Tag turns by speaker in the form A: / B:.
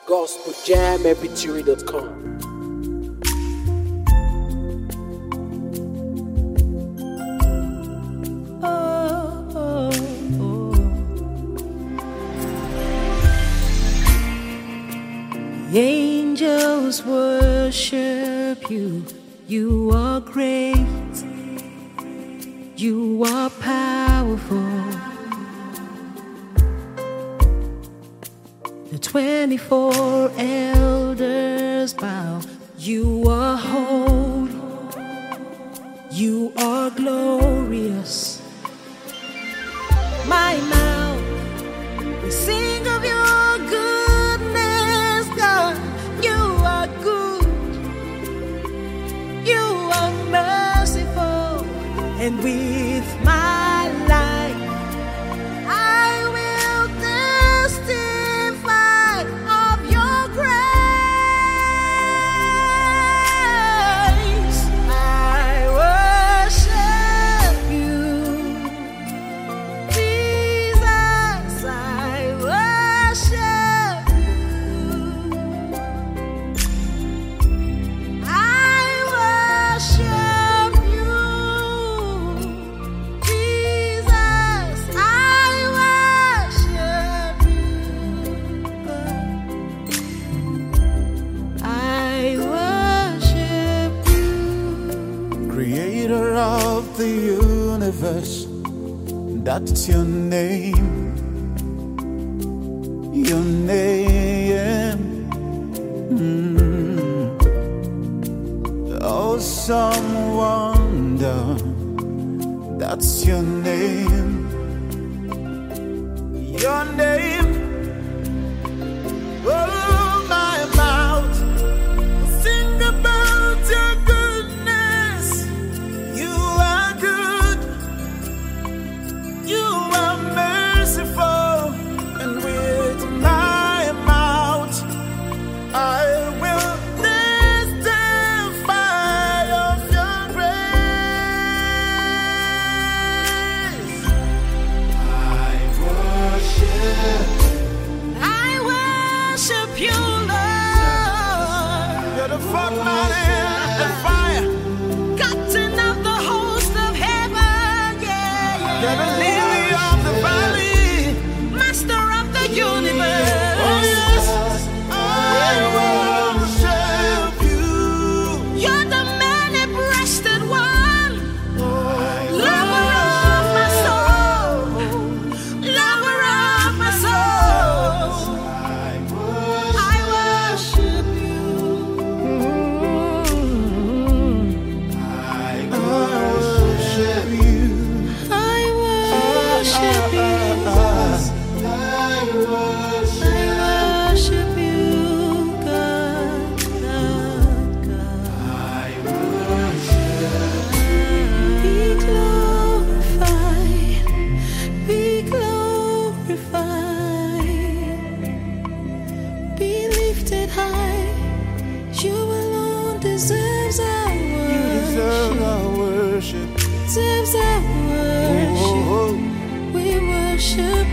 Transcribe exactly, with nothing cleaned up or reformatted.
A: gospel jam m p three dot com.
B: The angels worship you. You are great. You are powerful. The twenty-four elders bow. You are holy. You are glorious. My mouth will sing of your goodness, God. You are good. You are merciful. And with my life, I will testify of your grace. I worship you, Jesus. I worship you. I worship you, Jesus. I worship you. I worship you.
C: Creator of the universe, that's your name, your name. Mm. Awesome wonder, that's your name, your name. Oh, my mouth will sing about your goodness. You are good. You are merciful. And with my mouth, I will testify of your grace. I worship.
B: I worship you, Lord.
C: You're the front man in the fire.
B: Captain of the host of heaven, yeah,
C: You're the
B: yeah.
C: lily of the valley.
B: Master of the universe.
C: Oh yes, I worship you.
B: You're the many-breasted one. Lover of my soul. Lover of my soul. I worship you.
C: I worship you.
B: I worship you. I worship you, God, God, God.
C: I worship
B: Be glorified, be glorified, be lifted high. You alone deserves our
C: you. Deserve
B: worship,
C: our worship.
B: deserves our worship.
C: Oh,
B: We worship